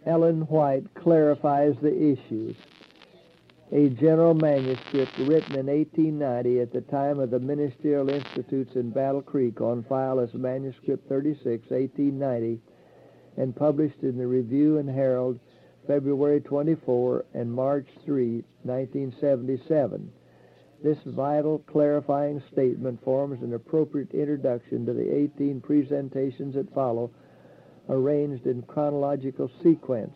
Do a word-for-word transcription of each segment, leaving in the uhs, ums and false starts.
Ellen White clarifies the issues. A general manuscript written in eighteen ninety at the time of the Ministerial Institutes in Battle Creek, on file as Manuscript thirty-six, eighteen ninety, and published in the Review and Herald February twenty-fourth and March third, nineteen seventy-seven. This vital clarifying statement forms an appropriate introduction to the eighteen presentations that follow, arranged in chronological sequence.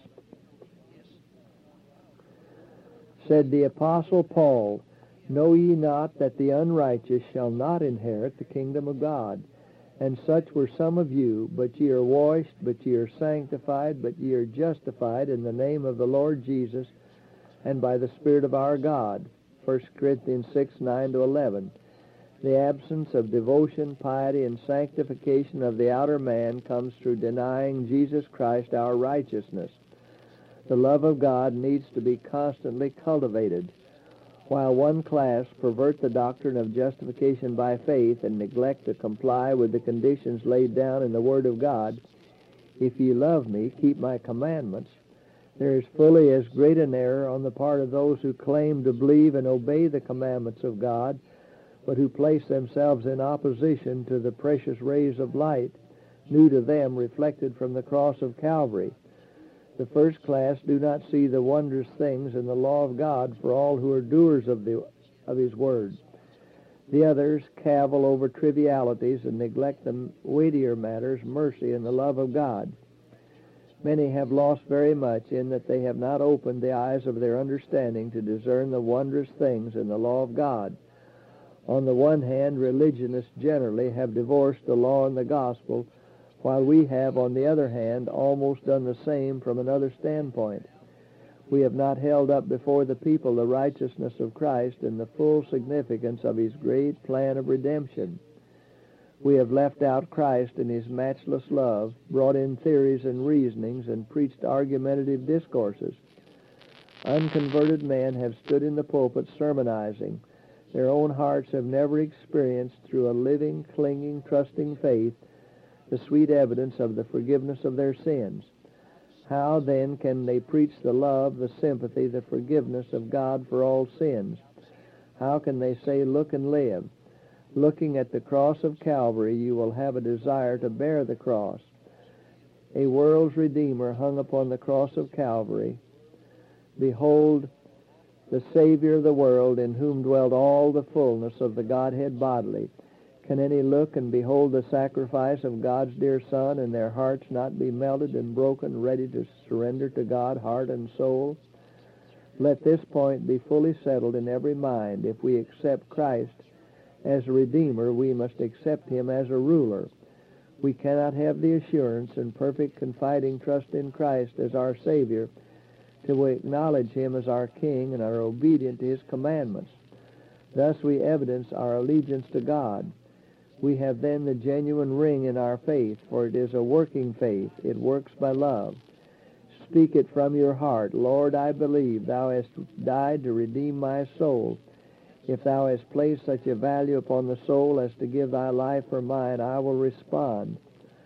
Said the Apostle Paul, "Know ye not that the unrighteous shall not inherit the kingdom of God? And such were some of you, but ye are washed, but ye are sanctified, but ye are justified in the name of the Lord Jesus, and by the Spirit of our God." First Corinthians six, nine to eleven. The absence of devotion, piety, and sanctification of the outer man comes through denying Jesus Christ our righteousness. The love of God needs to be constantly cultivated. While one class pervert the doctrine of justification by faith and neglect to comply with the conditions laid down in the Word of God, "If ye love me, keep my commandments," there is fully as great an error on the part of those who claim to believe and obey the commandments of God, but who place themselves in opposition to the precious rays of light, new to them, reflected from the cross of Calvary. The first class do not see the wondrous things in the law of God for all who are doers of the of His Word. The others cavil over trivialities and neglect the weightier matters, mercy and the love of God. Many have lost very much in that they have not opened the eyes of their understanding to discern the wondrous things in the law of God. On the one hand, religionists generally have divorced the law and the gospel, while we have, on the other hand, almost done the same from another standpoint. We have not held up before the people the righteousness of Christ and the full significance of His great plan of redemption. We have left out Christ and His matchless love, brought in theories and reasonings, and preached argumentative discourses. Unconverted men have stood in the pulpit sermonizing. Their own hearts have never experienced, through a living, clinging, trusting faith, the sweet evidence of the forgiveness of their sins. How, then, can they preach the love, the sympathy, the forgiveness of God for all sins? How can they say, "Look and live"? Looking at the cross of Calvary, you will have a desire to bear the cross. A world's Redeemer hung upon the cross of Calvary. Behold, the Savior of the world, in whom dwelt all the fullness of the Godhead bodily. Can any look and behold the sacrifice of God's dear Son, and their hearts not be melted and broken, ready to surrender to God heart and soul? Let this point be fully settled in every mind. If we accept Christ as a Redeemer, we must accept Him as a ruler. We cannot have the assurance and perfect confiding trust in Christ as our Savior till we acknowledge Him as our King and are obedient to His commandments. Thus we evidence our allegiance to God. We have then the genuine ring in our faith, for it is a working faith. It works by love. Speak it from your heart. "Lord, I believe Thou hast died to redeem my soul. If Thou hast placed such a value upon the soul as to give Thy life for mine, I will respond.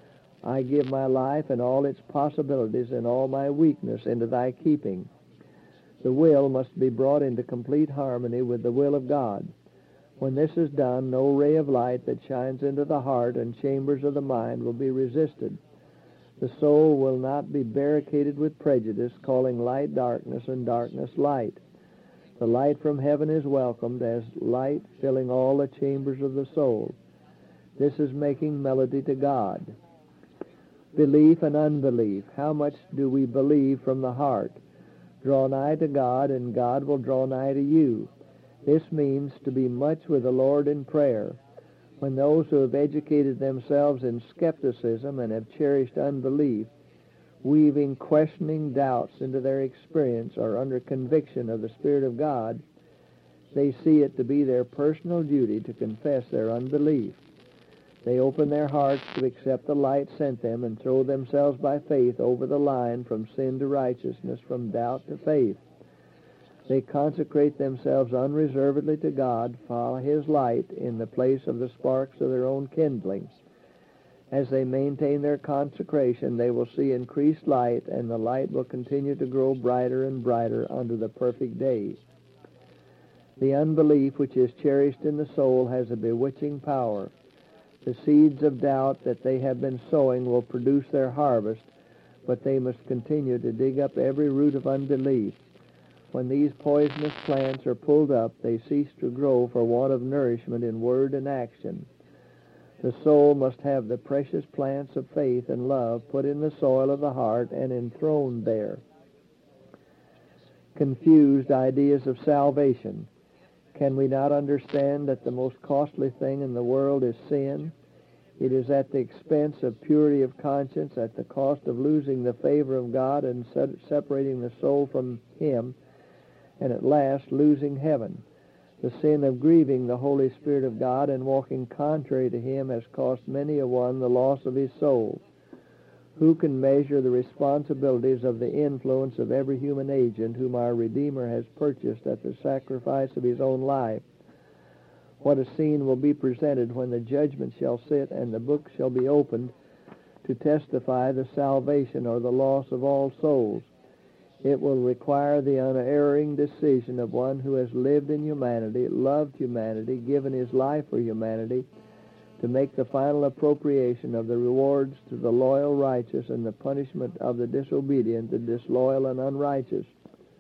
I give my life and all its possibilities and all my weakness into Thy keeping." The will must be brought into complete harmony with the will of God. When this is done, no ray of light that shines into the heart and chambers of the mind will be resisted. The soul will not be barricaded with prejudice, calling light darkness and darkness light. The light from heaven is welcomed as light, filling all the chambers of the soul. This is making melody to God. Belief and unbelief. How much do we believe from the heart? Draw nigh to God, and God will draw nigh to you. This means to be much with the Lord in prayer. When those who have educated themselves in skepticism and have cherished unbelief, weaving questioning doubts into their experience, are under conviction of the Spirit of God, they see it to be their personal duty to confess their unbelief. They open their hearts to accept the light sent them and throw themselves by faith over the line from sin to righteousness, from doubt to faith. They consecrate themselves unreservedly to God, follow His light in the place of the sparks of their own kindling. As they maintain their consecration, they will see increased light, and the light will continue to grow brighter and brighter unto the perfect day. The unbelief which is cherished in the soul has a bewitching power. The seeds of doubt that they have been sowing will produce their harvest, but they must continue to dig up every root of unbelief. When these poisonous plants are pulled up, they cease to grow for want of nourishment in word and action. The soul must have the precious plants of faith and love put in the soil of the heart and enthroned there. Confused ideas of salvation. Can we not understand that the most costly thing in the world is sin? It is at the expense of purity of conscience, at the cost of losing the favor of God and separating the soul from Him, and at last losing heaven. The sin of grieving the Holy Spirit of God and walking contrary to Him has cost many a one the loss of his soul. Who can measure the responsibilities of the influence of every human agent whom our Redeemer has purchased at the sacrifice of His own life? What a scene will be presented when the judgment shall sit and the book shall be opened to testify the salvation or the loss of all souls. It will require the unerring decision of one who has lived in humanity, loved humanity, given his life for humanity, to make the final appropriation of the rewards to the loyal righteous and the punishment of the disobedient, the disloyal and unrighteous.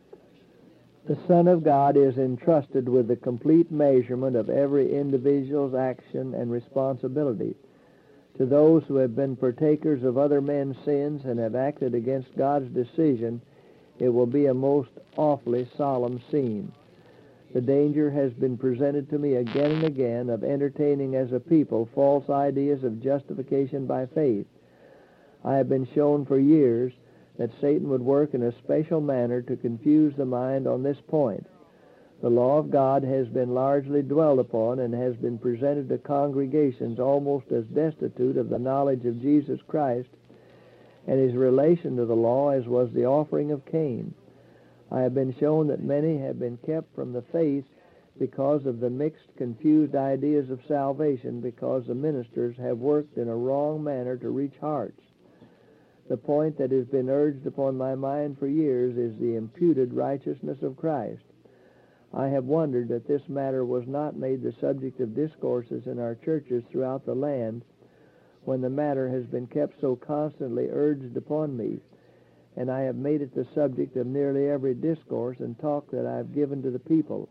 The Son of God is entrusted with the complete measurement of every individual's action and responsibility. To those who have been partakers of other men's sins and have acted against God's decision, it will be a most awfully solemn scene. The danger has been presented to me again and again of entertaining as a people false ideas of justification by faith. I have been shown for years that Satan would work in a special manner to confuse the mind on this point. The law of God has been largely dwelled upon and has been presented to congregations almost as destitute of the knowledge of Jesus Christ and his relation to the law as was the offering of Cain. I have been shown that many have been kept from the faith because of the mixed, confused ideas of salvation, because the ministers have worked in a wrong manner to reach hearts. The point that has been urged upon my mind for years is the imputed righteousness of Christ. I have wondered that this matter was not made the subject of discourses in our churches throughout the land, when the matter has been kept so constantly urged upon me, and I have made it the subject of nearly every discourse and talk that I have given to the people.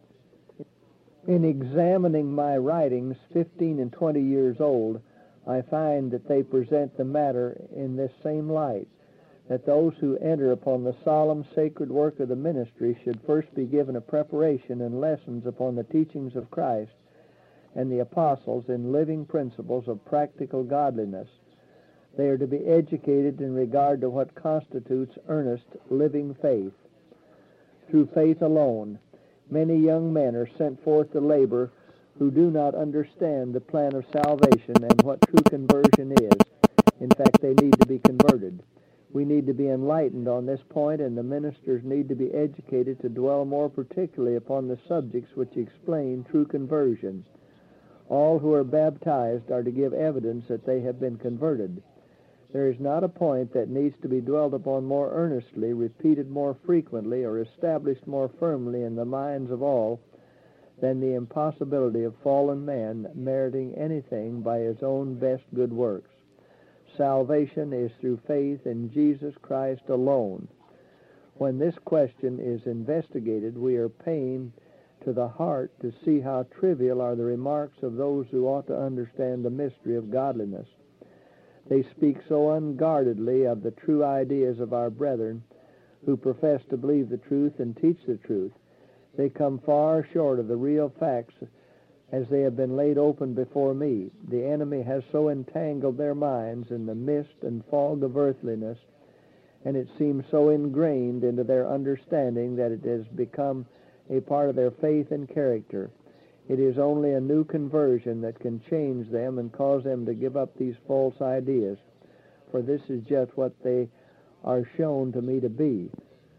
In examining my writings, fifteen and twenty years old, I find that they present the matter in this same light, that those who enter upon the solemn, sacred work of the ministry should first be given a preparation and lessons upon the teachings of Christ and the apostles in living principles of practical godliness. They are to be educated in regard to what constitutes earnest, living faith. Through faith alone, many young men are sent forth to labor who do not understand the plan of salvation and what true conversion is. In fact, they need to be converted. We need to be enlightened on this point, and the ministers need to be educated to dwell more particularly upon the subjects which explain true conversion. All who are baptized are to give evidence that they have been converted. There is not a point that needs to be dwelt upon more earnestly, repeated more frequently, or established more firmly in the minds of all than the impossibility of fallen man meriting anything by his own best good works. Salvation is through faith in Jesus Christ alone. When this question is investigated, we are pained to the heart to see how trivial are the remarks of those who ought to understand the mystery of godliness. They speak so unguardedly of the true ideas of our brethren who profess to believe the truth and teach the truth. They come far short of the real facts as they have been laid open before me. The enemy has so entangled their minds in the mist and fog of earthliness, and it seems so ingrained into their understanding that it has become a part of their faith and character. It is only a new conversion that can change them and cause them to give up these false ideas, for this is just what they are shown to me to be.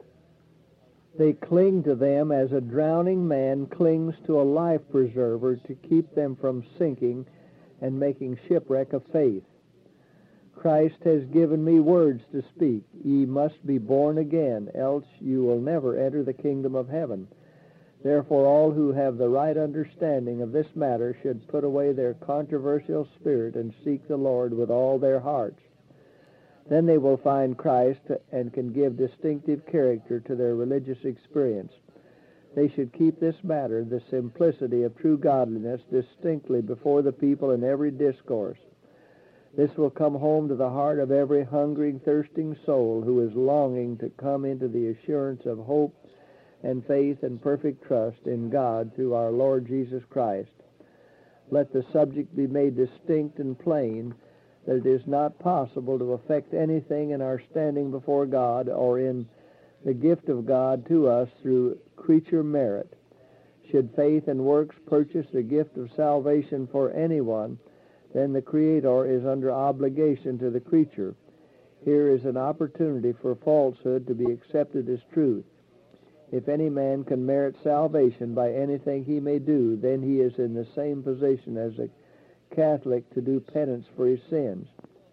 They cling to them as a drowning man clings to a life preserver to keep them from sinking and making shipwreck of faith. Christ has given me words to speak. Ye must be born again, else you will never enter the kingdom of heaven. Therefore all who have the right understanding of this matter should put away their controversial spirit and seek the Lord with all their hearts. Then they will find Christ and can give distinctive character to their religious experience. They should keep this matter, the simplicity of true godliness, distinctly before the people in every discourse. This will come home to the heart of every hungering, thirsting soul who is longing to come into the assurance of hope and faith and perfect trust in God through our Lord Jesus Christ. Let the subject be made distinct and plain, that it is not possible to effect anything in our standing before God or in the gift of God to us through creature merit. Should faith and works purchase the gift of salvation for anyone, then the Creator is under obligation to the creature. Here is an opportunity for falsehood to be accepted as truth. If any man can merit salvation by anything he may do, then he is in the same position as a Catholic to do penance for his sins.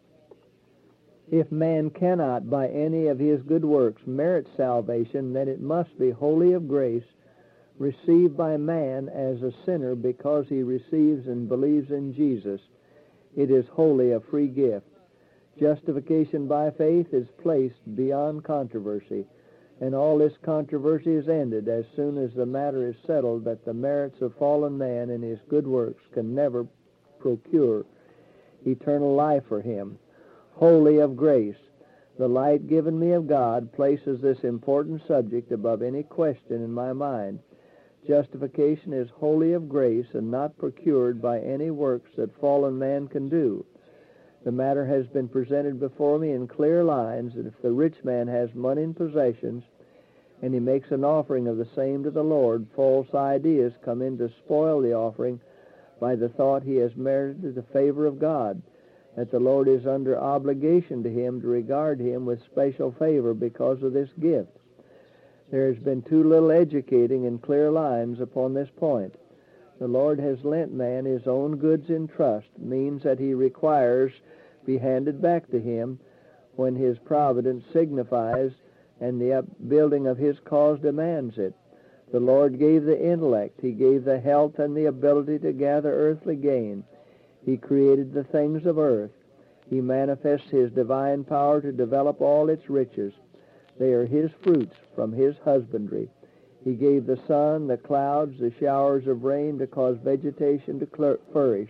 If man cannot by any of his good works merit salvation, then it must be wholly of grace, received by man as a sinner because he receives and believes in Jesus. It is wholly a free gift. Justification by faith is placed beyond controversy, and all this controversy is ended as soon as the matter is settled that the merits of fallen man and his good works can never procure eternal life for him. Wholly of grace. The light given me of God places this important subject above any question in my mind. Justification is wholly of grace and not procured by any works that fallen man can do. The matter has been presented before me in clear lines that if the rich man has money and possessions, and he makes an offering of the same to the Lord, false ideas come in to spoil the offering by the thought he has merited the favor of God, that the Lord is under obligation to him to regard him with special favor because of this gift. There has been too little educating in clear lines upon this point. The Lord has lent man his own goods in trust, means that he requires be handed back to him when his providence signifies and the upbuilding of his cause demands it. The Lord gave the intellect. He gave the health and the ability to gather earthly gain. He created the things of earth. He manifests his divine power to develop all its riches. They are his fruits from his husbandry. He gave the sun, the clouds, the showers of rain to cause vegetation to flourish.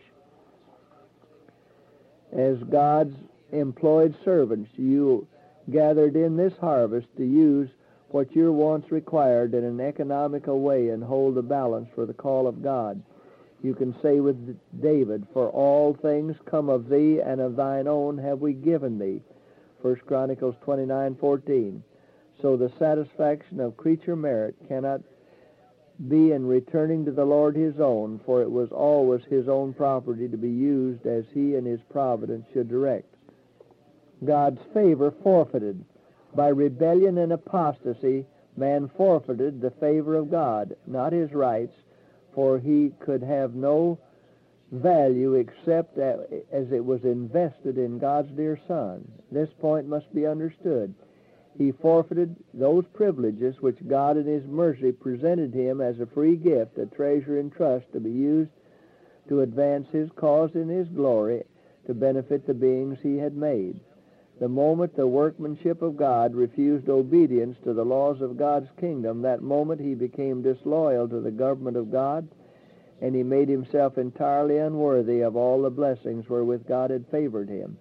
As God's employed servants, you gathered in this harvest to use what your wants required in an economical way and hold the balance for the call of God. You can say with David, "For all things come of thee, and of thine own have we given thee." First Chronicles twenty-nine fourteen. So the satisfaction of creature merit cannot be in returning to the Lord his own, for it was always his own property to be used as he and his providence should direct. God's favor forfeited. By rebellion and apostasy, man forfeited the favor of God, not his rights, for he could have no value except as it was invested in God's dear Son. This point must be understood. He forfeited those privileges which God in his mercy presented him as a free gift, a treasure in trust to be used to advance his cause in his glory, to benefit the beings he had made. The moment the workmanship of God refused obedience to the laws of God's kingdom, that moment he became disloyal to the government of God, and he made himself entirely unworthy of all the blessings wherewith God had favored him.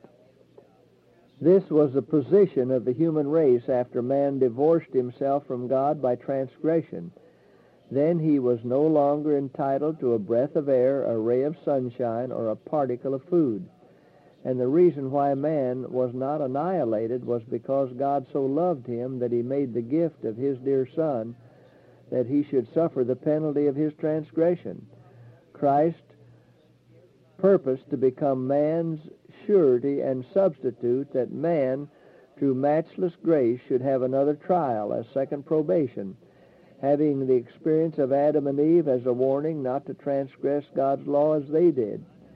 This was the position of the human race after man divorced himself from God by transgression. Then he was no longer entitled to a breath of air, a ray of sunshine, or a particle of food. And the reason why man was not annihilated was because God so loved him that he made the gift of his dear Son, that he should suffer the penalty of his transgression. Christ purposed to become man's surety and substitute, that man, through matchless grace, should have another trial, a second probation, having the experience of Adam and Eve as a warning not to transgress God's law as they did.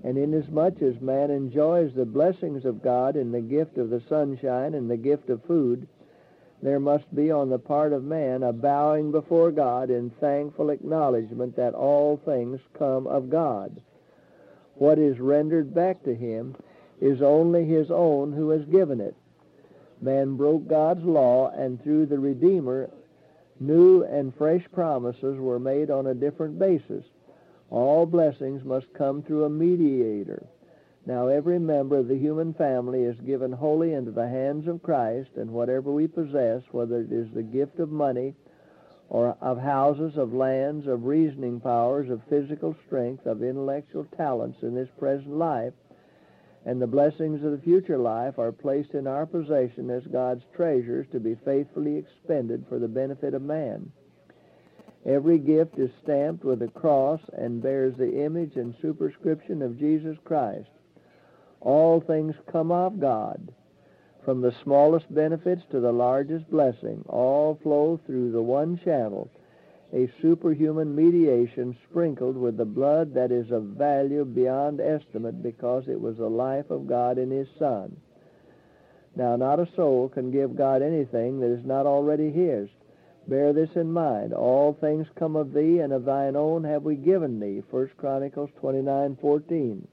And inasmuch as man enjoys the blessings of God in the gift of the sunshine and the gift of food, there must be on the part of man a bowing before God in thankful acknowledgement that all things come of God. What is rendered back to him is only his own who has given it. Man broke God's law, and through the Redeemer, new and fresh promises were made on a different basis. All blessings must come through a mediator. Now every member of the human family is given wholly into the hands of Christ, and whatever we possess, whether it is the gift of money or of houses, of lands, of reasoning powers, of physical strength, of intellectual talents in this present life, and the blessings of the future life are placed in our possession as God's treasures to be faithfully expended for the benefit of man. Every gift is stamped with a cross and bears the image and superscription of Jesus Christ. All things come of God. From the smallest benefits to the largest blessing, all flow through the one channel, a superhuman mediation sprinkled with the blood that is of value beyond estimate because it was the life of God in his Son. Now, not a soul can give God anything that is not already his. Bear this in mind. All things come of thee, and of thine own have we given thee. First Chronicles twenty-nine fourteen.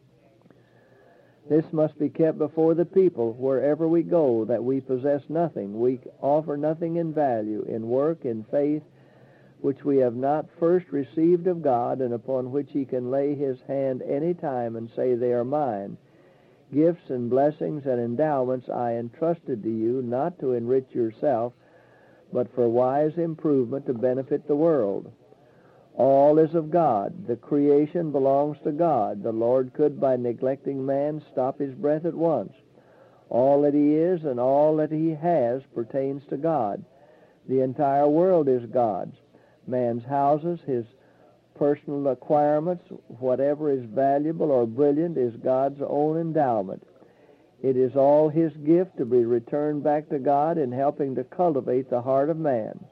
This must be kept before the people wherever we go, that we possess nothing, we offer nothing in value, in work, in faith, which we have not first received of God, and upon which he can lay his hand any time and say, they are mine. Gifts and blessings and endowments I entrusted to you, not to enrich yourself, but for wise improvement to benefit the world. All is of God. The creation belongs to God. The Lord could, by neglecting man, stop his breath at once. All that he is and all that he has pertains to God. The entire world is God's. Man's houses, his personal acquirements, whatever is valuable or brilliant is God's own endowment. It is all his gift to be returned back to God in helping to cultivate the heart of man.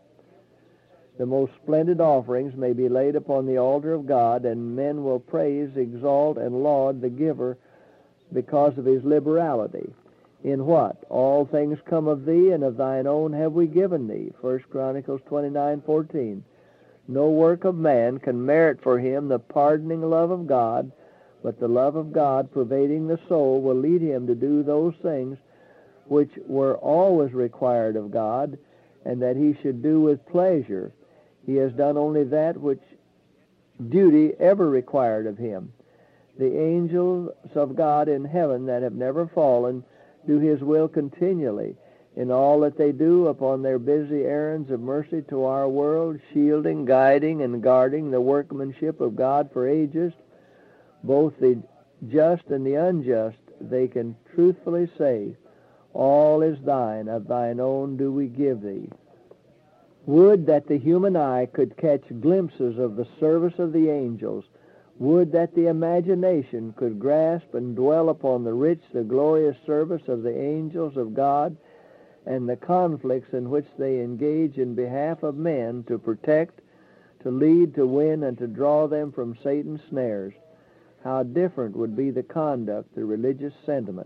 The most splendid offerings may be laid upon the altar of God, and men will praise, exalt, and laud the giver because of his liberality. In what? All things come of thee, and of thine own have we given thee. First Chronicles twenty-nine fourteen. No work of man can merit for him the pardoning love of God, but the love of God pervading the soul will lead him to do those things which were always required of God, and that he should do with pleasure. He has done only that which duty ever required of him. The angels of God in heaven that have never fallen do his will continually in all that they do upon their busy errands of mercy to our world, shielding, guiding, and guarding the workmanship of God for ages. Both the just and the unjust, they can truthfully say, all is thine, of thine own do we give thee. Would that the human eye could catch glimpses of the service of the angels. Would that the imagination could grasp and dwell upon the rich, the glorious service of the angels of God, and the conflicts in which they engage in behalf of men to protect, to lead, to win, and to draw them from Satan's snares. How different would be the conduct, the religious sentiment.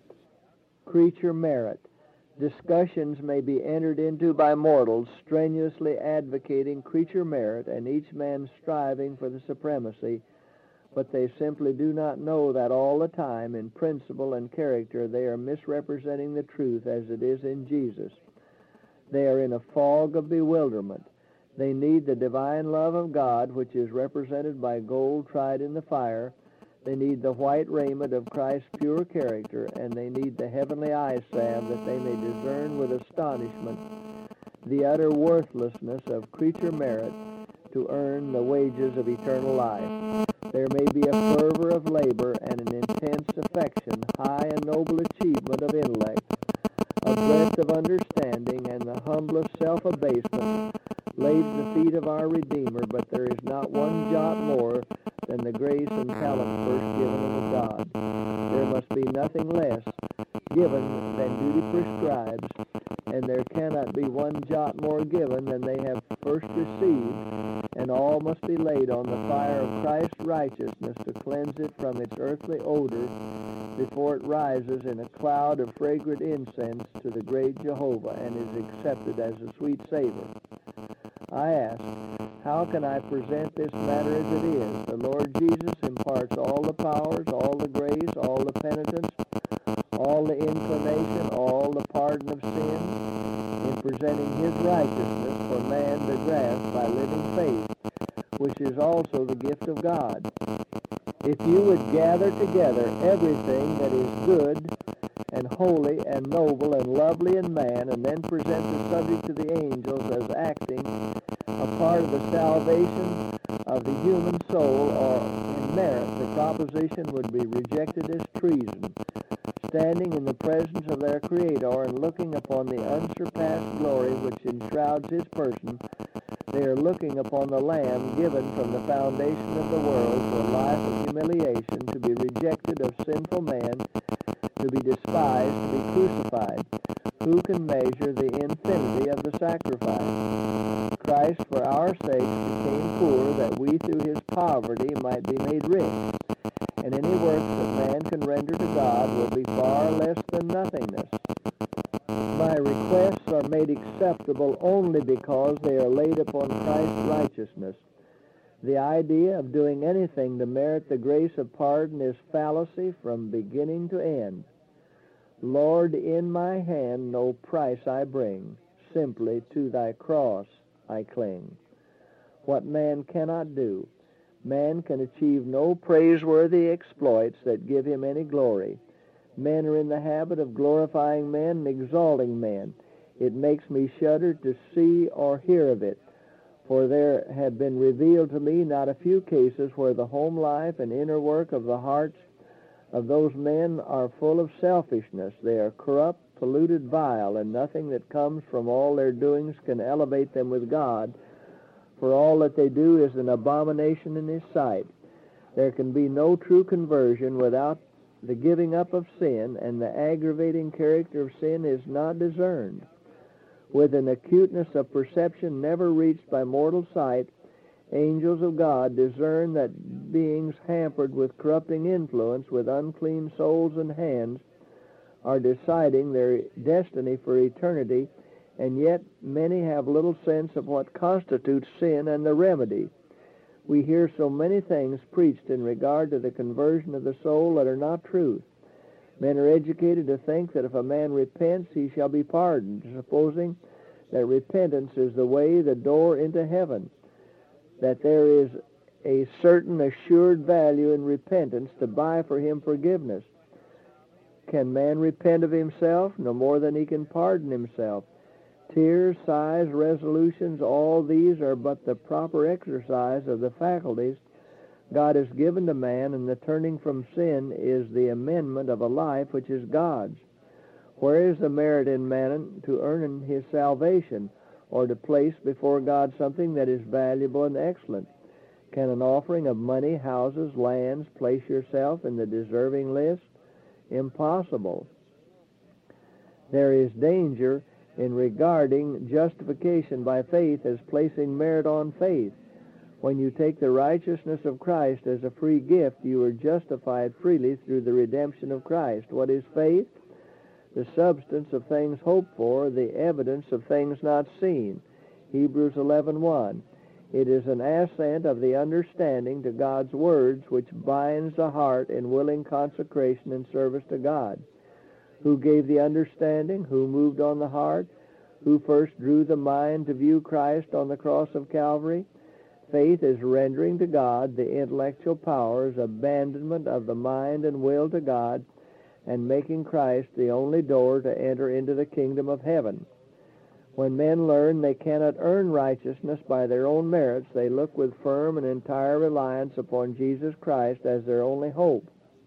Creature merit. Discussions may be entered into by mortals strenuously advocating creature merit and each man striving for the supremacy, but they simply do not know that all the time in principle and character they are misrepresenting the truth as it is in Jesus. They are in a fog of bewilderment. They need the divine love of God, which is represented by gold tried in the fire. They need the white raiment of Christ's pure character, and they need the heavenly eye salve that they may discern with astonishment the utter worthlessness of creature merit to earn the wages of eternal life. There may be a fervor of labor and an intense affection, high and noble achievement of intellect, a breadth of understanding, and the humblest self-abasement laid at the feet of our Redeemer, but there is not one jot more than the grace and talent first given of God. There must be nothing less given than duty prescribes, and there cannot be one jot more given than they have first received, and all must be laid on the fire of Christ's righteousness to cleanse it from its earthly odor before it rises in a cloud of fragrant incense to the great Jehovah and is accepted as a sweet savor. I ask, how can I present this matter as it is? The Lord Jesus imparts all the powers, all the grace, all the penitence, all the inclination, all the pardon of sins in presenting his righteousness for man to grasp by living faith, which is also the gift of God. If you would gather together everything that is good and holy and noble and lovely in man, and then present the subject to the angels as acting a part of the salvation of the human soul or in merit, the proposition would be rejected as treason. Standing in the presence of their Creator and looking upon the unsurpassed glory which enshrouds his person, they are looking upon the Lamb given from the foundation of the world to a life of humiliation, to be rejected of sinful man, to be despised, to be crucified. Who can measure the infinity of the sacrifice? Christ, for our sakes, became poor, that we through his poverty might be made rich. And any works that man can render to God will be far less than nothingness. My requests are made acceptable only because they are laid upon Christ's righteousness. The idea of doing anything to merit the grace of pardon is fallacy from beginning to end. Lord, in my hand no price I bring, simply to thy cross I cling. What man cannot do, man can achieve no praiseworthy exploits that give him any glory. Men are in the habit of glorifying men and exalting men. It makes me shudder to see or hear of it, for there have been revealed to me not a few cases where the home life and inner work of the hearts of those men are full of selfishness. They are corrupt, polluted, vile, and nothing that comes from all their doings can elevate them with God, for all that they do is an abomination in his sight. There can be no true conversion without the giving up of sin, and the aggravating character of sin is not discerned. With an acuteness of perception never reached by mortal sight, angels of God discern that beings hampered with corrupting influence, with unclean souls and hands, are deciding their destiny for eternity, and yet many have little sense of what constitutes sin and the remedy. We hear so many things preached in regard to the conversion of the soul that are not truth. Men are educated to think that if a man repents, he shall be pardoned, supposing that repentance is the way, the door into heaven, that there is a certain assured value in repentance to buy for him forgiveness. Can man repent of himself? No more than he can pardon himself. Tears, sighs, resolutions, all these are but the proper exercise of the faculties God has given to man, and the turning from sin is the amendment of a life which is God's. Where is the merit in man to earn his salvation, or to place before God something that is valuable and excellent? Can an offering of money, houses, lands place yourself in the deserving list? Impossible. There is danger in regarding justification by faith as placing merit on faith. When you take the righteousness of Christ as a free gift, you are justified freely through the redemption of Christ. What is faith? The substance of things hoped for, the evidence of things not seen. Hebrews eleven one. It is an assent of the understanding to God's words, which binds the heart in willing consecration and service to God. Who gave the understanding? Who moved on the heart? Who first drew the mind to view Christ on the cross of Calvary? Faith is rendering to God the intellectual powers, abandonment of the mind and will to God, and making Christ the only door to enter into the kingdom of heaven. When men learn they cannot earn righteousness by their own merits, they look with firm and entire reliance upon Jesus Christ as their only hope.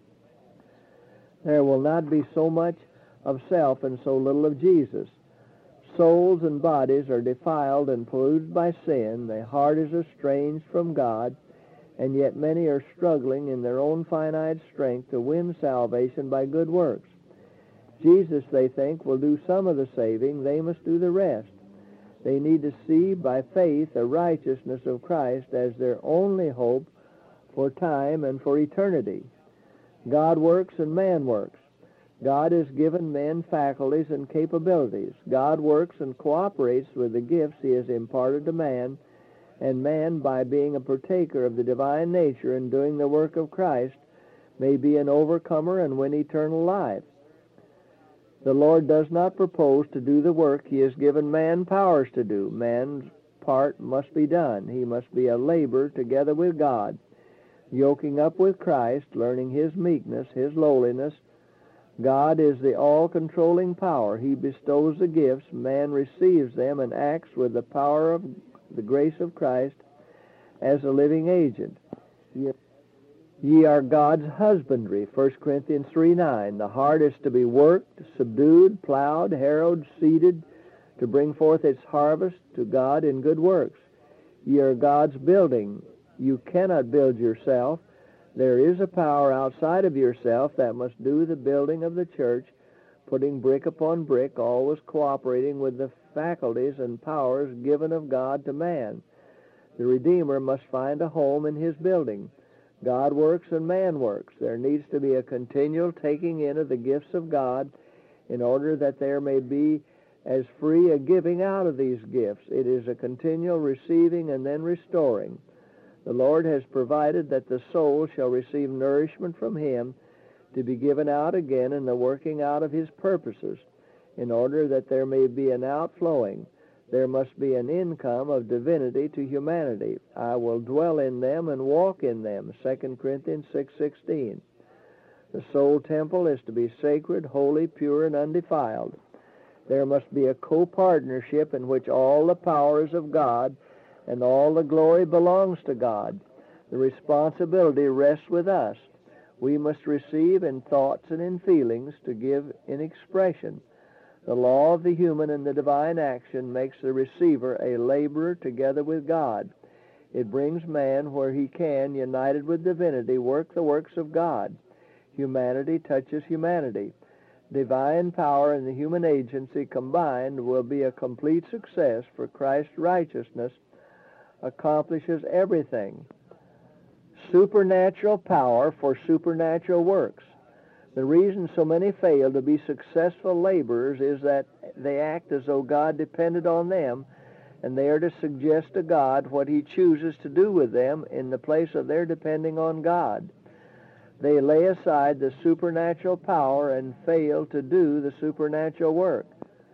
There will not be so much of self and so little of Jesus. Souls and bodies are defiled and polluted by sin. The heart is estranged from God, and yet many are struggling in their own finite strength to win salvation by good works. Jesus, they think, will do some of the saving. They must do the rest. They need to see by faith the righteousness of Christ as their only hope for time and for eternity. God works and man works. God has given men faculties and capabilities. God works and cooperates with the gifts he has imparted to man, and man, by being a partaker of the divine nature and doing the work of Christ, may be an overcomer and win eternal life. The Lord does not propose to do the work he has given man powers to do. Man's part must be done. He must be a laborer together with God, yoking up with Christ, learning his meekness, his lowliness. God is the all-controlling power. He bestows the gifts. Man receives them and acts with the power of the grace of Christ as a living agent. Ye are God's husbandry, First Corinthians three nine. The heart is to be worked, subdued, plowed, harrowed, seeded, to bring forth its harvest to God in good works. Ye are God's building. You cannot build yourself. There is a power outside of yourself that must do the building of the church, putting brick upon brick, always cooperating with the faculties and powers given of God to man. The Redeemer must find a home in his building. God works and man works. There needs to be a continual taking in of the gifts of God in order that there may be as free a giving out of these gifts. It is a continual receiving and then restoring. The Lord has provided that the soul shall receive nourishment from him to be given out again in the working out of his purposes, in order that there may be an outflowing. There must be an income of divinity to humanity. I will dwell in them and walk in them, Second Corinthians six sixteen. The soul temple is to be sacred, holy, pure, and undefiled. There must be a co-partnership in which all the power is of God and all the glory belongs to God. The responsibility rests with us. We must receive in thoughts and in feelings to give in expression. The law of the human and the divine action makes the receiver a laborer together with God. It brings man where he can, united with divinity, work the works of God. Humanity touches humanity. Divine power and the human agency combined will be a complete success, for Christ's righteousness accomplishes everything. Supernatural power for supernatural works. The reason so many fail to be successful laborers is that they act as though God depended on them, and they are to suggest to God what he chooses to do with them in the place of their depending on God. They lay aside the supernatural power and fail to do the supernatural work.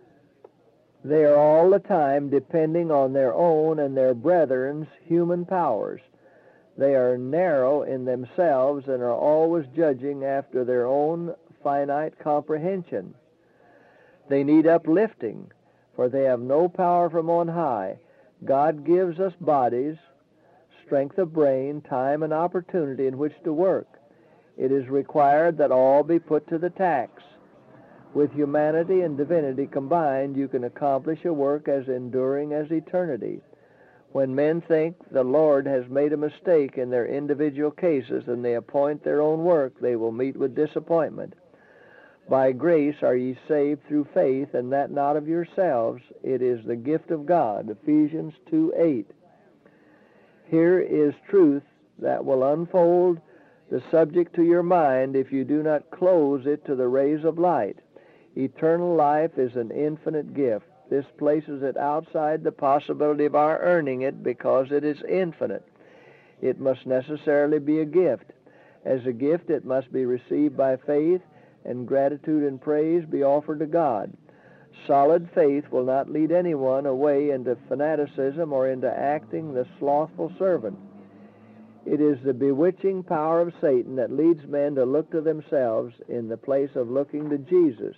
They are all the time depending on their own and their brethren's human powers. They are narrow in themselves and are always judging after their own finite comprehension. They need uplifting, for they have no power from on high. God gives us bodies, strength of brain, time, and opportunity in which to work. It is required that all be put to the tax. With humanity and divinity combined, you can accomplish a work as enduring as eternity. When men think the Lord has made a mistake in their individual cases and they appoint their own work, they will meet with disappointment. By grace are ye saved through faith, and that not of yourselves. It is the gift of God. Ephesians two eight. Here is truth that will unfold the subject to your mind if you do not close it to the rays of light. Eternal life is an infinite gift. This places it outside the possibility of our earning it because it is infinite. It must necessarily be a gift. As a gift, it must be received by faith, and gratitude and praise be offered to God. Solid faith will not lead anyone away into fanaticism or into acting the slothful servant. It is the bewitching power of Satan that leads men to look to themselves in the place of looking to Jesus.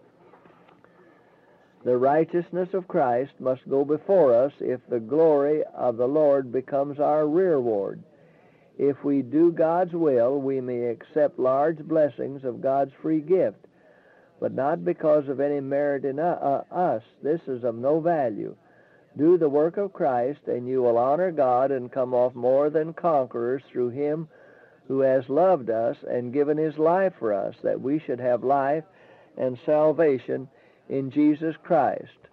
The righteousness of Christ must go before us if the glory of the Lord becomes our rearward. If we do God's will, we may accept large blessings of God's free gift, but not because of any merit in uh, us. This is of no value. Do the work of Christ, and you will honor God and come off more than conquerors through him who has loved us and given his life for us, that we should have life and salvation in Jesus Christ.